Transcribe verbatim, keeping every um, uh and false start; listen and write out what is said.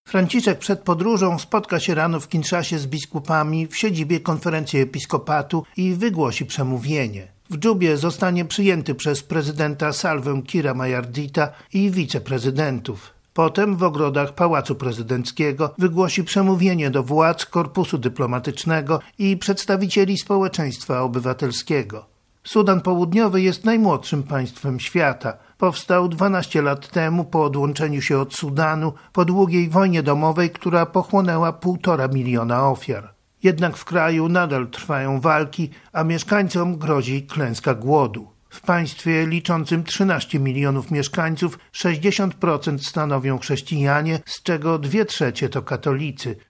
Franciszek przed podróżą spotka się rano w Kinszasie z biskupami w siedzibie Konferencji Episkopatu i wygłosi przemówienie. W Dżubie zostanie przyjęty przez prezydenta Salwę Kira Mayardita i wiceprezydentów. Potem w ogrodach Pałacu Prezydenckiego wygłosi przemówienie do władz korpusu dyplomatycznego i przedstawicieli społeczeństwa obywatelskiego. Sudan Południowy jest najmłodszym państwem świata. Powstał dwanaście lat temu po odłączeniu się od Sudanu po długiej wojnie domowej, która pochłonęła półtora miliona ofiar. Jednak w kraju nadal trwają walki, a mieszkańcom grozi klęska głodu. W państwie liczącym trzynaście milionów mieszkańców sześćdziesiąt procent stanowią chrześcijanie, z czego dwie trzecie to katolicy.